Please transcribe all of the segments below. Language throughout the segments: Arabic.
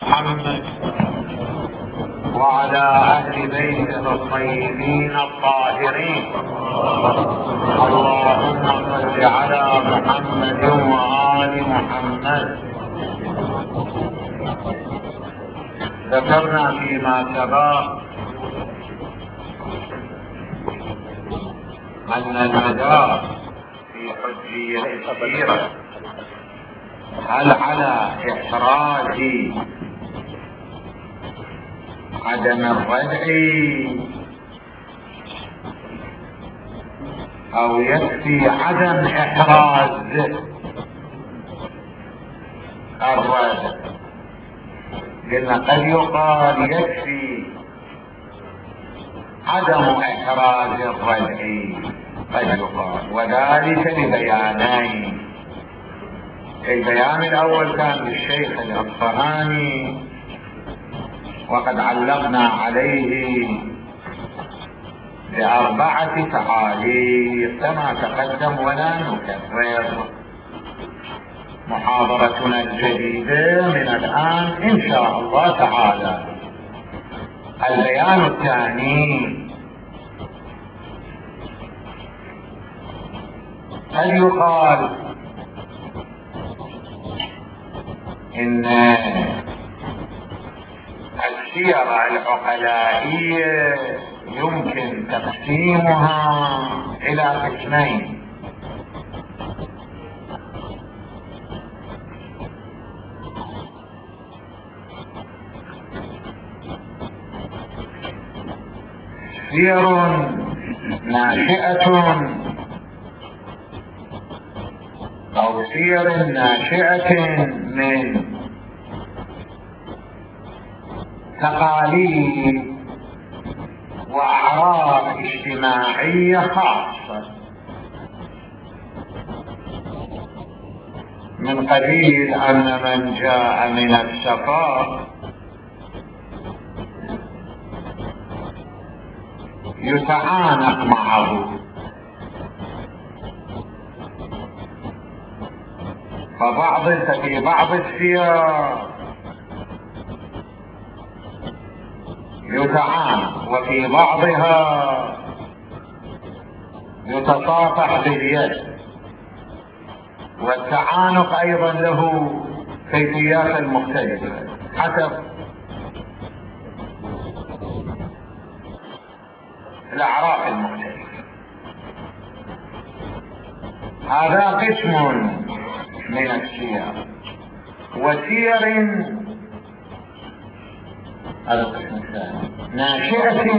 محمد وعلى أهل بيته الطيبين الطاهرين. اللهم صل على محمد وآل محمد. ذكرنا فيما سبق أن المدار في حجية السيرة هل على إحراز عدم الردع أو يكفي عدم إحراز الردع. قلنا قد يقال يكفي عدم إحراز الردع، قد يقال، وذلك لبيانين. البيان الأول كان للشيخ الأصفهاني وقد علقنا عليه ب4 تعاليق كما تقدم، ولا نكرر. محاضرتنا الجديدة من الآن إن شاء الله تعالى. البيان الثاني قد يقال إن السير العقلائية يمكن تقسيمها إلى قسمين. سير ناشئة أو سير ناشئة من تقاليد وأعراف اجتماعية خاصة، من قبيل أن من جاء من السفر يتعانق معه، ففي بعض السير يتعانق، وفي بعضها يتصافح باليد. والتعانق أيضا له كيفيات مختلفة حسب الأعراف المختلفة. هذا قسم من السير. وسير القسم الثاني ناشئة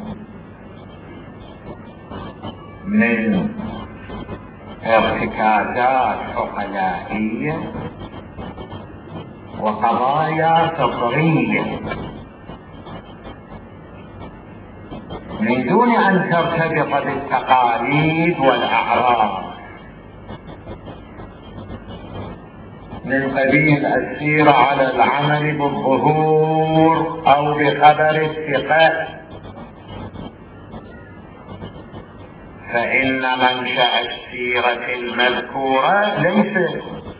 من ارتكازات عقلائية وقضايا فطرية من دون أن ترتبط بالتقاليد والأعراف، من قبيل السيرة على العمل بالظهور أو بخبر الثقة. فإن منشأ السيرة المذكورة ليس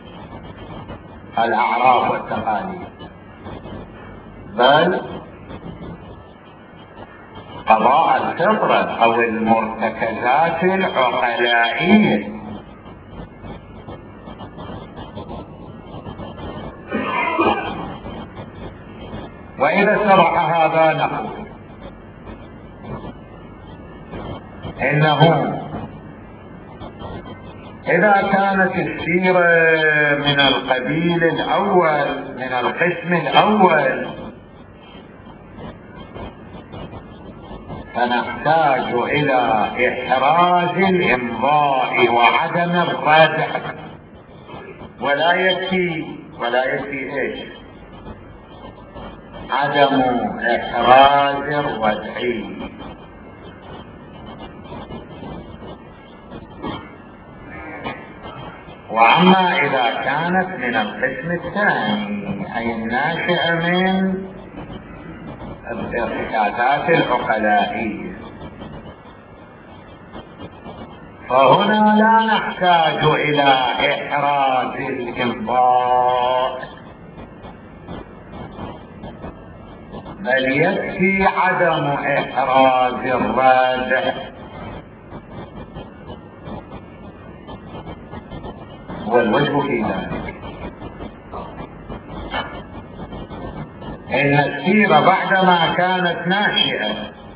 الأعراف والتقاليد، بل قضاء الفطرة أو المرتكزات العقلائية. وإذا اتضح هذا نقول إنه إذا كانت السيرة من القبيل الأول، من القسم الأول، فنحتاج إلى إحراز الإمضاء وعدم الردع، ولا يكفي إيش؟ عدم إحراز الردع. وأما إذا كانت من القسم الثاني أي الناشئة من الارتكازات العقلائية، فهنا لا نحتاج إلى إحراز الإمضاء بل يكفي عدم إحراز الردع، والوجه في ذلك إن السيرة بعدما كانت ناشئة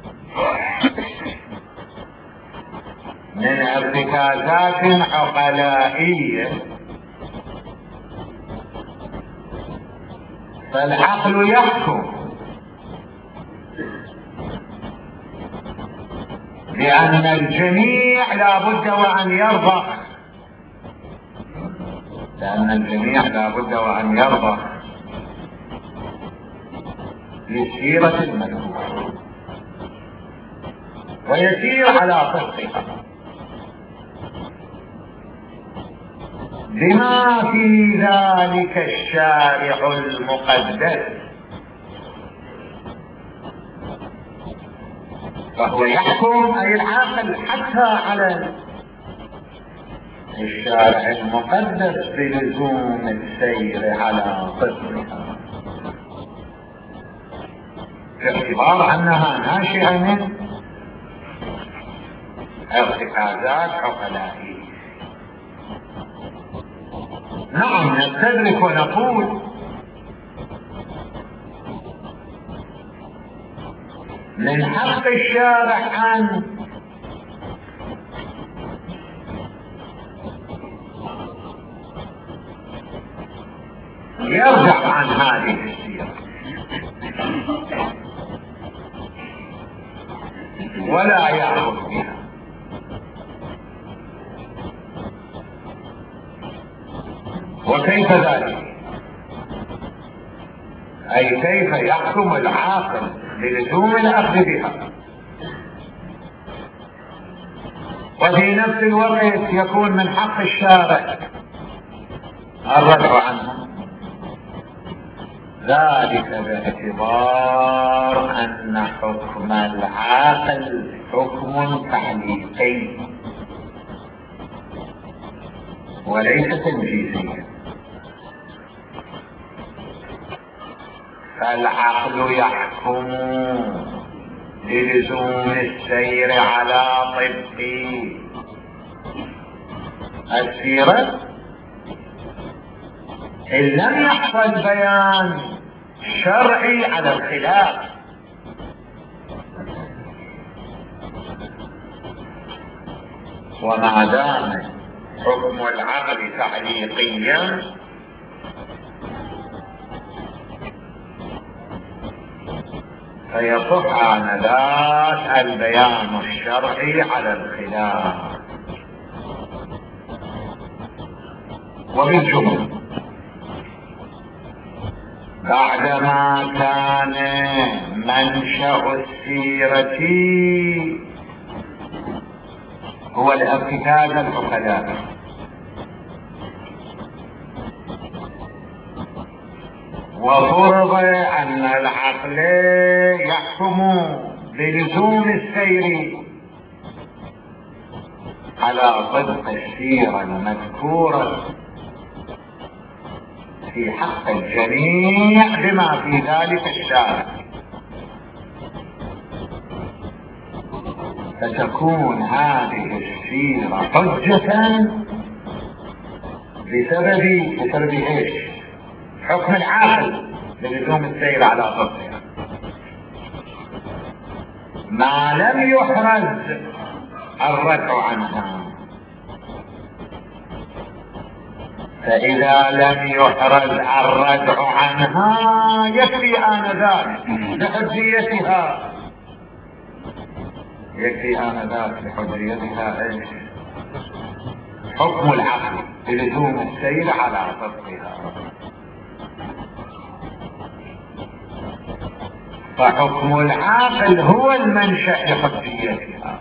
من ارتكازات عقلائية فالعقل يحكم لأن الجميع لا بد وأن يرضى، لأن الجميع لا بد وأن يرضى للسيرة المذكورة ويسير على صدقها بما في ذلك الشارع المقدس، فهو يحكم أي العاقل حتى على الشارع المقدس بلزوم السير على صدقها باعتبار أنها ناشئة من ارتكازات عقلائية. نعم نستدرك ونقول من حق الشارع أن يرجع عن هذه السيرة ولا يعرف بها، وكيف ذلك؟ أي كيف يحكم العاقل بلزوم الأخذ بها وفي نفس الوقت يكون من حق الشارع الرجع عنها؟ ذلك باعتبار أن حكم العاقل حكم تعليقي وليس تنجيزيا، فالعقل يحكم بلزوم السير على طبق السيرة إن لم يحصل بيان شرعي على الخلاف، وما دام حكم العقل تعليقيا فيصح آنذاك البيان الشرعي على الخلاف. وبالجملة بعدما كان منشأ السيرة هو الارتكاز العقلاء وفرض أن العقل يحكم بلزوم السير على صدق السيرة المذكورة في حق الجميع بما في ذلك الشارع، فتكون هذه السيرة حجة بسبب ايش؟ حكم العاقل بلزوم السير على صدقها، ما لم يحرز الردع عنها. فإذا لم يحرز الردع عنها يكفي آنذاك لحجيتها، يكفي آنذاك لحجيتها ايش؟ حكم العقل بلزوم السير على صدقها، فحكم العاقل هو المنشأ لحجيتها.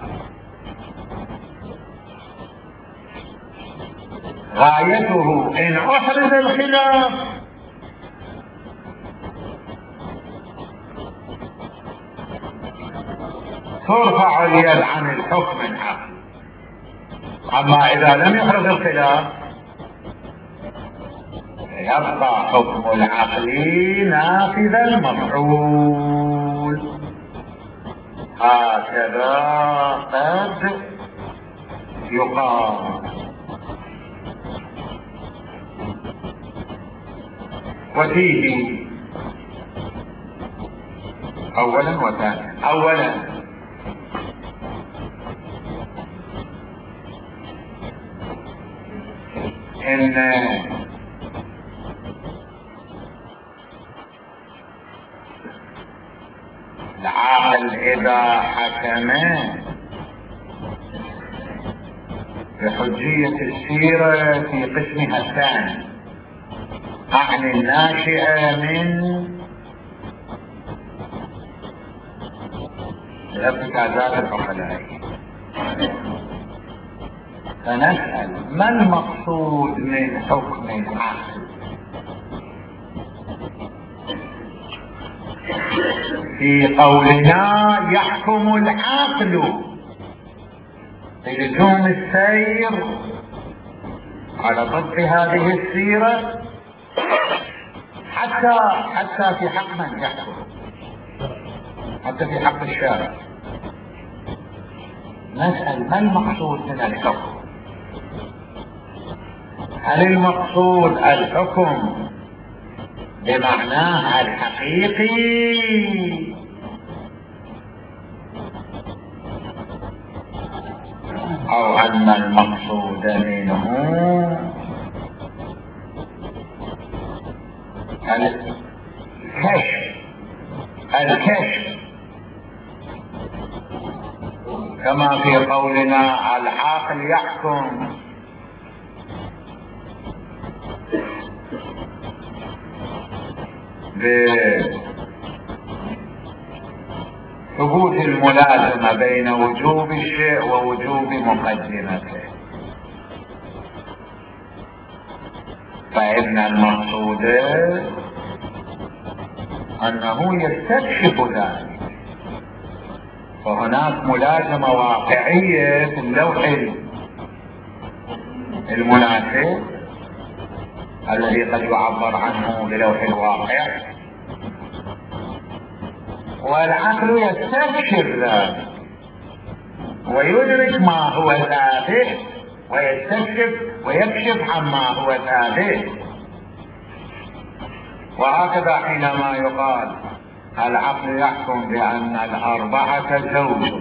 غايته إن أحرز الخلاف ترفع اليد عن الحكم العقلي، أما إذا لم يحرز الخلاف يبقى حكم العقل نافذ المفعول. نقول هكذا قد يقال. وفيه اولا وثانيا. اولا ان العاقل اذا حكم بحجية السيرة في قسمها الثاني، أعني الناشئة من ارتكازات العقلاء، فنسأل ما المقصود من حكم العقل؟ في قولنا يحكم العقل بلزوم السير على طبق هذه السيرة حتى في حق من يحكم، حتى في حق الشارع. نسأل ما المقصود من الحكم؟ هل المقصود الحكم بمعناه الحقيقي او ان المقصود منه الكشف كما في قولنا العاقل يحكم بثبوت الملازمة بين وجوب الشيء ووجوب مقدمته، فإن المقصود أنه يستكشف ذلك، فهناك ملازمة واقعية في اللوح المناسب الذي قد يعبر عنه بلوح الواقع، والعقل يستكشف ذلك ويدرك ما هو ثابت ويستكشف ويكشف عما هو ثابت. وهكذا حينما يقال العقل يحكم بأن الأربعة زوج،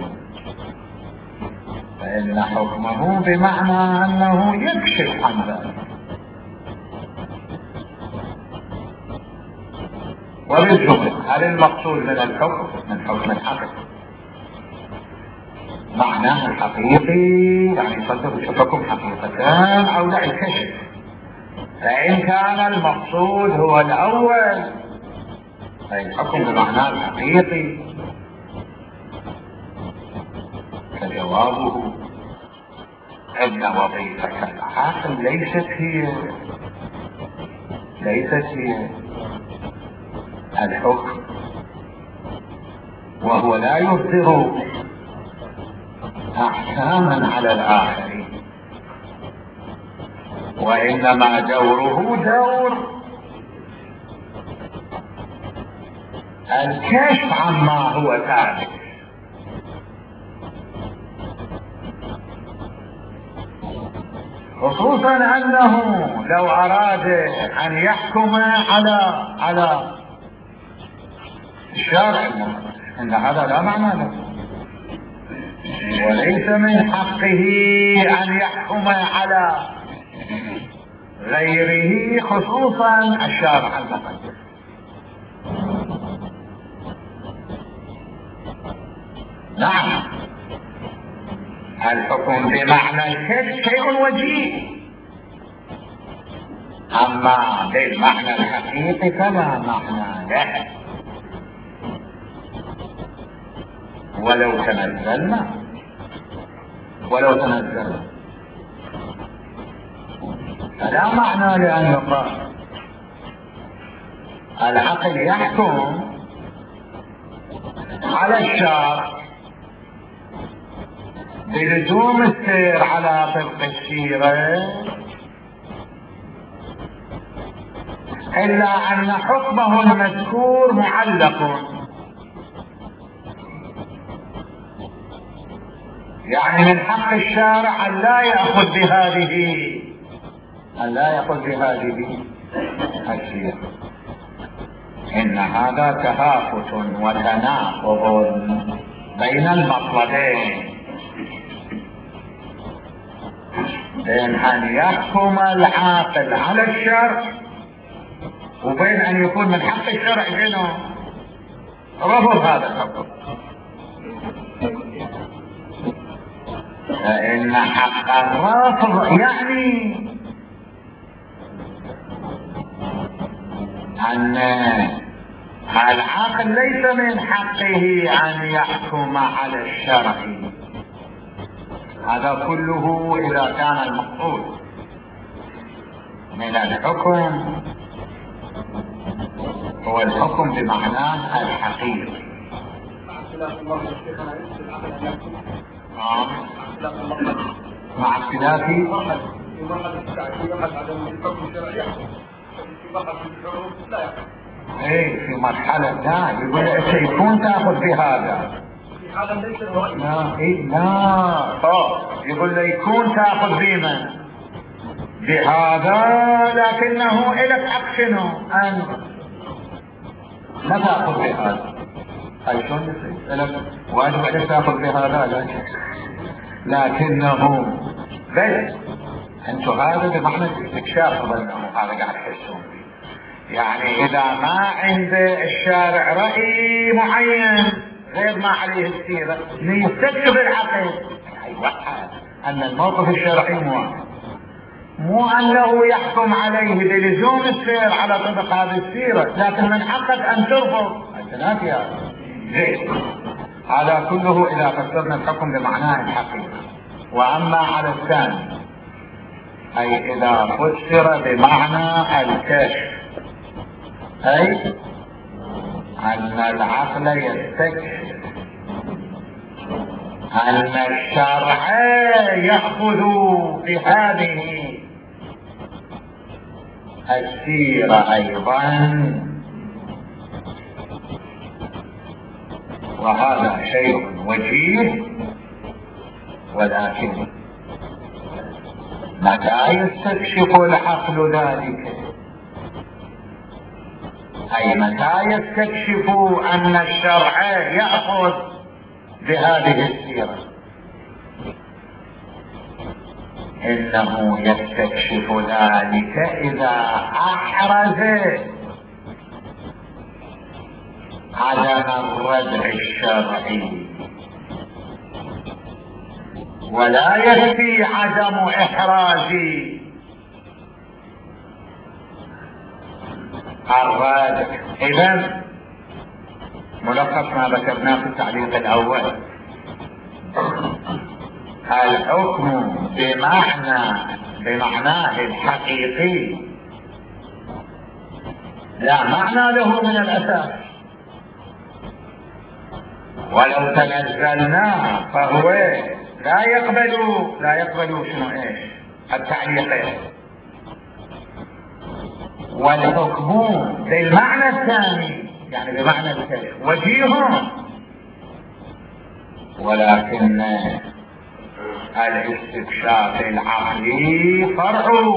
فإن حكمه بمعنى أنه يكشف عن ذلك. وبالجملة هل المقصود من الحكم من حكم العقل معناه الحقيقي، يعني صدر الحكم حقيقتان او لا الكشف؟ فإن كان المقصود هو الأول فالحكم بمعناه الحقيقي، فجوابه أن وظيفة العقل ليست هي الحكم، وهو لا يصدر احكاما على الاخرين، وانما دوره دور الكشف عما هو ثابت. خصوصا انه لو اراد ان يحكم على الشارع ان هذا لا معنى له، وليس من حقه ان يحكم على غيره خصوصا الشارع المقدس. نعم الحكم بمعنى الكشف شيء وجيه، اما بالمعنى الحقيقي فلا معنى له، ولو تنزلنا فلا معنى لأن يقال العقل يحكم على الشارع بلزوم السير على طبق السيرة، إلا أن حكمه المذكور معلق يعني من حق الشارع أن لا يأخذ بهذه السيرة. إن هذا تهافت وتناقض بين المطلبين، بين أن يحكم العاقل على الشرع وبين أن يكون من حق الشرع شنو؟ رفض هذا الحكم. فإن حق الرفض يعني أن العاقل ليس من حقه أن يحكم على الشرع. هذا كله إذا كان المقصود من الحكم هو الحكم بمعناه الحقيقي. مع اختلاف ايه في مرحلة لا يقول يكون تاخذ بهذا لا ايه لا يقول يكون تاخذ بمن بهذا، لكنه إلك حق شنو ان لا تاخذ بهذا. هاي شلون يصير لك واجب عليك تاخذ بهذا لكنه بل انتم هذا بمعنى الاستكشاف ظنه هذا قاعد تحسون. يعني اذا ما عند الشارع رأي معين غير ما عليه السيرة يستكشف العقل ان الموقف الشرعي مو انه يحكم عليه بلزوم السير على طبق هذه السيرة، لكن من حقك ان ترفض التنافي. هذا كله اذا فسرنا الحكم بمعناه الحقيقي. واما على الثاني اي اذا فسر بمعنى الكشف، اي ان العقل يستكشف ان الشرع يأخذ بهذه السيرة ايضا، وهذا شيء وجيه. ولكن متى يستكشف العقل ذلك؟ أي متى يستكشف أن الشرع يأخذ بهذه السيرة؟ إنه يستكشف ذلك إذا أحرز عدم الردع الشرعي، ولا يكفي عدم إحراز الردع. إذن ملخص ما ذكرناه في التعليق الأول، الحكم بمعناه الحقيقي لا معنى له من الأساس، ولو تنزلناه فهو لا يقبل شنو ايش التعليقين. والحكم بالمعنى الثاني يعني بمعنى الكشف وجيه، ولكن الاستكشاف العقلي فرع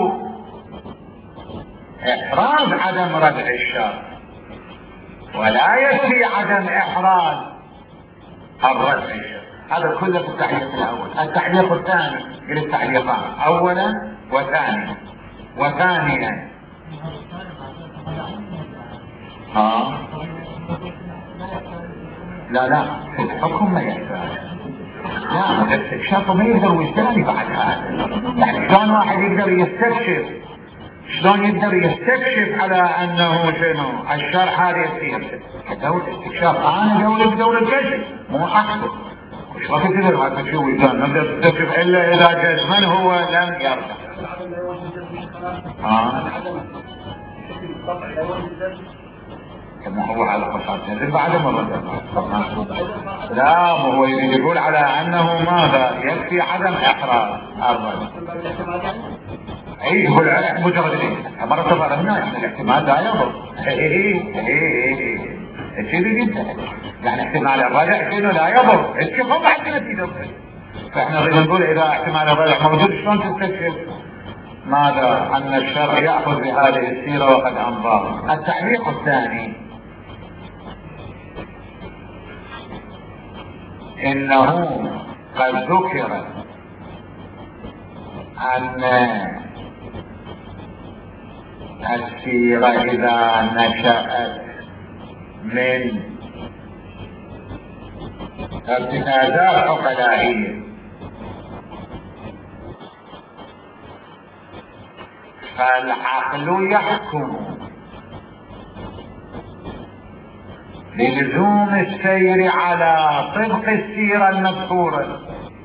احراز عدم ردع الشر، ولا يكفي عدم احراز الردع الشر. هذا كله في التعليق الاول. التعليق الثاني قلت تعليقان، اولا وثانيا. لا في الحكم ما يحتاج. لا الاستكشاف ما يقدر يستغني بعد هذا. يعني شلون واحد يقدر يستكشف؟ شلون يقدر يستكشف على انه شنو الشرع هذا يصير؟ دولة استكشاف انا دولة كشف مو احسن. وش راح تقدر هذا تسوي كان ما تقدر تستكشف الا اذا جاز من هو لم يرجع. كما هو على قصاد نزل بعد مرة. لا هو يقول على انه ماذا يكفي عدم احراز الرجل. اي يقول مجرد مرة تفرمنا يعني الاحتمال لا يضر. كذي جدا يعني احتمال الرجع شنو لا يضر. الشيخ بعد نتيجة فاحنا نريد نقول اذا احتمال الردع موجود شلون تستكشف ماذا ان الشرع ياخذ بهذه السيره وقد امضاها. التعليق الثاني انه قد ذكر ان السيره اذا نشأت من ارتكازات عقلائيه فالعقل يحكم بلزوم السير على طبق السيرة المذكورة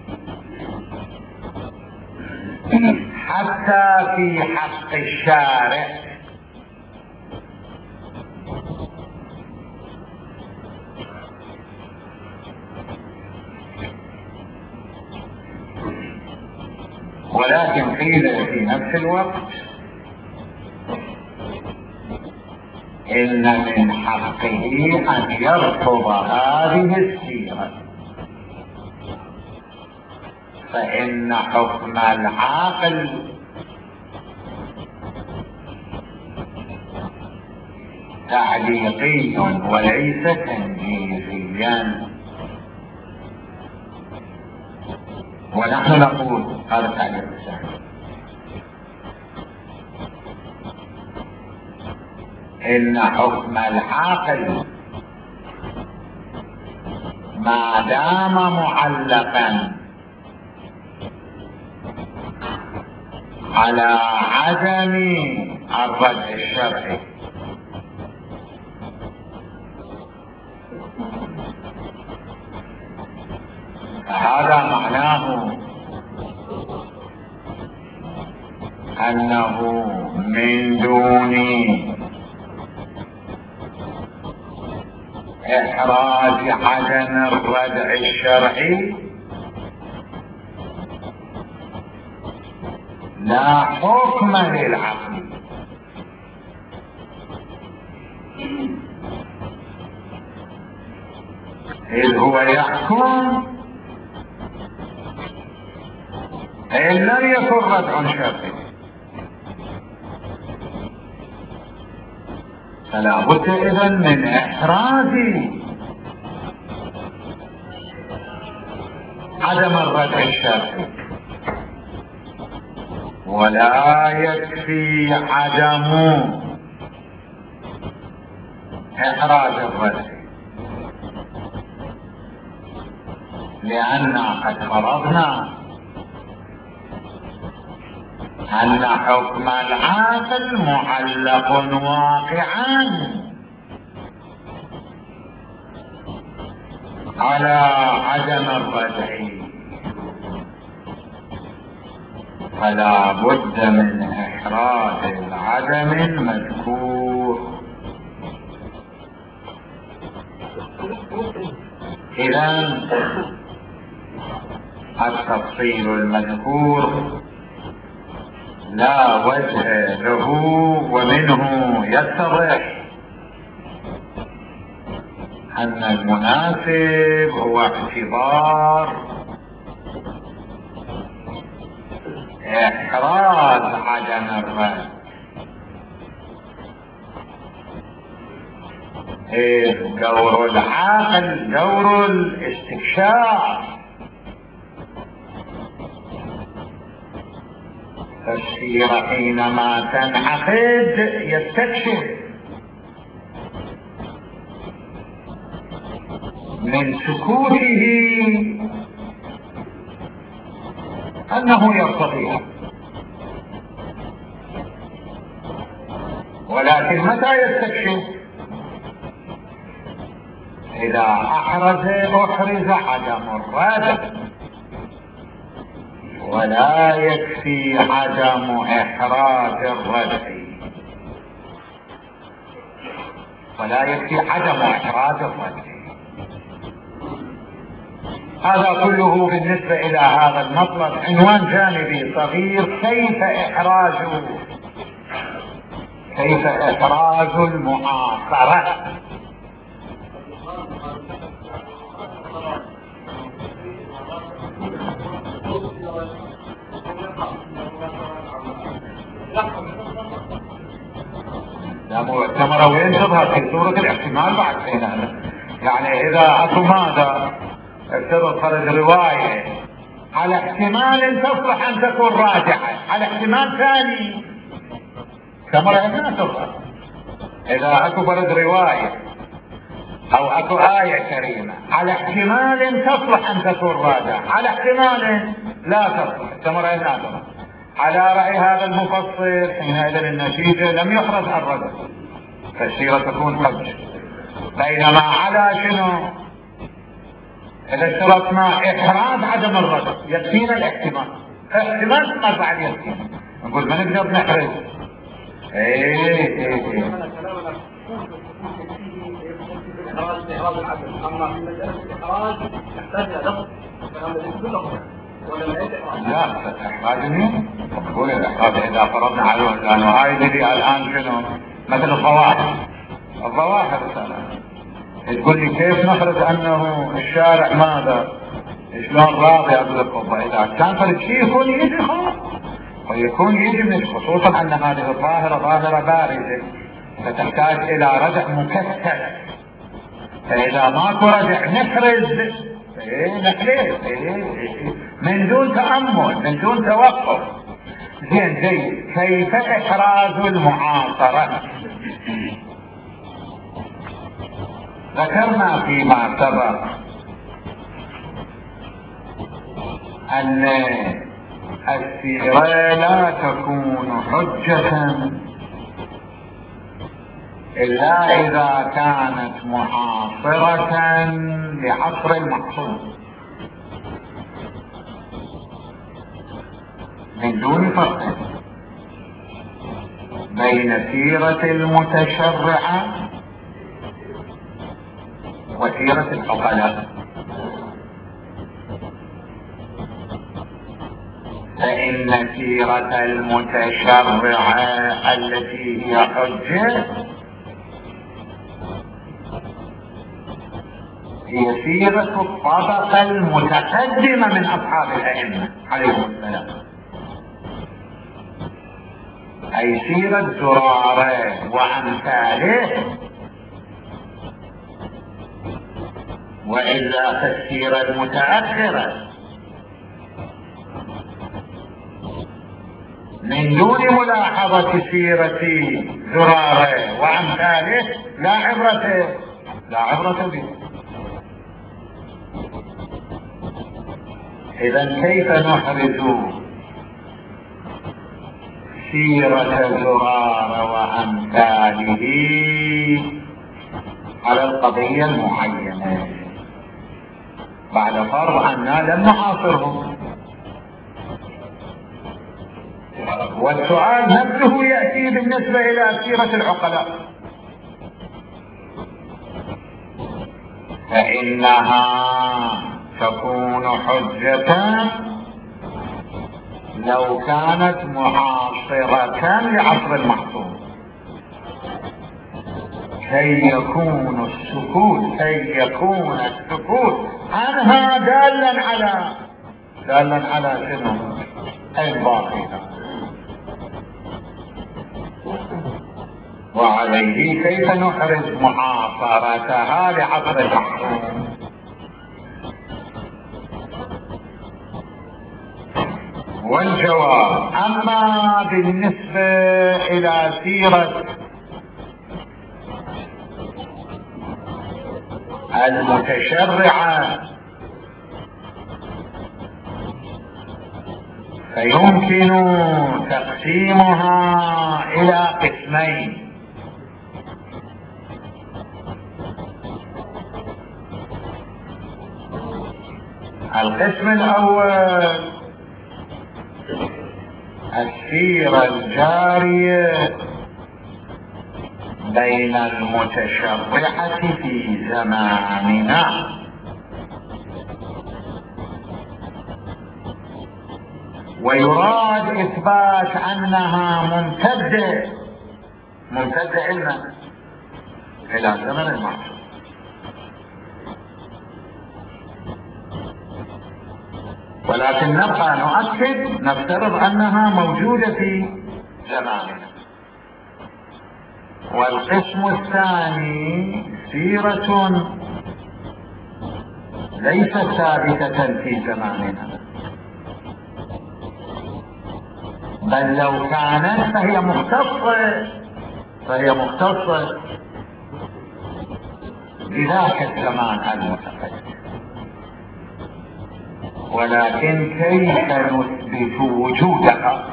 حتى في حق الشارع ولكن قيل في نفس الوقت إن من حقه أن يرفض هذه السيرة، فإن حكم العاقل تعليقي وليس تنجيزيا. ونحن نقول هذا التعليق الثاني إن حكم العاقل ما دام معلقا على عدم الردع الشرعي فهذا معناه أنه من دون إحراز عدم الردع الشرعي لا حكم للعقل، إذ هو يحكم إن لم يكن ردع شرعي، فلا بد إذن من إحراز عدم الردع الشرعي، ولا يكفي عدم إحراز الردع، لأن قد فرضنا أن حكم العاقل معلق واقعا على عدم الردع، فلا بد من إحراز العدم المذكور. إذن التفصيل المذكور لا وجه له، ومنه يتضح أن المناسب هو اعتبار إحراز عدم الرد، دور العقل دور الاستكشاف، فالسيرة حينما تنعقد يستكشف من سكوته أنه يرتضيها، ولكن متى يستكشف؟ إذا أحرز عدم الردع، ولا يكفي عدم إحراز الردع، ولا يكفي عدم إحراز الردع. هذا كله بالنسبة إلى هذا المطلب عنوان جانبي صغير: كيف إحراز المعاصرة. الثمرة وين تظهر؟ في صورة الاحتمال بعد حينها. يعني اذا اكو ماذا افترض فرض رواية على احتمال تصلح ان تكون راجعة، على احتمال ثاني ثمرة ما تظهر. اذا اكو فرض رواية او اكو آية كريمة على احتمال تصلح ان تكون راجعة، على احتمال لا تصلح، ثمرة لا تظهر. على رأي هذا المفصل حينئذ النتيجة لم يحرز الرجل، فالسيرة تكون حجة. بينما على شنو؟ إذا اشترطنا إحراز عدم الرجل يكفينا الاحتمال، احتمال ما بعد يكفينا، نقول ما نقدر نحرز. اما في مساله الاحراج تحتاج الى ضبط لا احراج مين؟ تقول الاحراج اذا فرضنا عليه، لانه هاي الذي الان شنو؟ مثل الظواهر تقول لي كيف نخرج انه الشارع ماذا؟ شلون راضي؟ اقول لك اذا كان فرد شيء يكون يجي خلاص، ويكون يجي من خصوصا ان هذه الظاهره ظاهره بارزه فتحتاج الى رجع مكثف. فاذا ماكو رجع نحرز نحرز من دون تأمل من دون توقف. زين جيد. كيف احراز المعاصرة؟ ذكرنا فيما سبق ان السيرة لا تكون حجة إلا إذا كانت معاصرة لعصر المقصود من دون فرق بين سيرة المتشرعة وسيرة العقلاء. فإن سيرة المتشرعة التي هي حجة هي سيرة الطبقة المتقدمة من أصحاب الأئمة عليهم السلام، أي سيرة زرارة وأمثاله. وإلا فالسيرة المتأخرة من دون ملاحظة سيرة زرارة وأمثاله لا عبرة به. إذا كيف نحرز سيرة زرارة وأمثاله على القضية المعينة بعد فرض أننا لم نعاصرهم؟ والسؤال نفسه يأتي بالنسبة إلى سيرة العقلاء، فإنها تكون حجة لو كانت معاصرة لعصر المحصول، كي يكون السكوت عنها دالا على شنو؟ الباطلة. وعليه كيف نحرز معاصرتها لعصر المحصول؟ والجواب: أما بالنسبة إلى سيرة المتشرعة فيمكن تقسيمها إلى قسمين. القسم الأول السيرة الجارية بين المتشرعة في زماننا، ويراد إثبات أنها ممتدة علما إلى زمن المعصوم، ولكن نبقى نفترض أنها موجودة في زماننا. والقسم الثاني سيرة ليست ثابتة في زماننا، بل لو كانت فهي مختصة بذاك الزمان المتقدم. ولكن كيف نثبت وجودها؟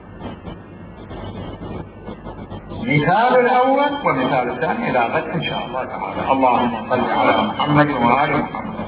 مثال الأول ومثال الثاني إلى غد إن شاء الله تعالى. اللهم صل على محمد وآل محمد.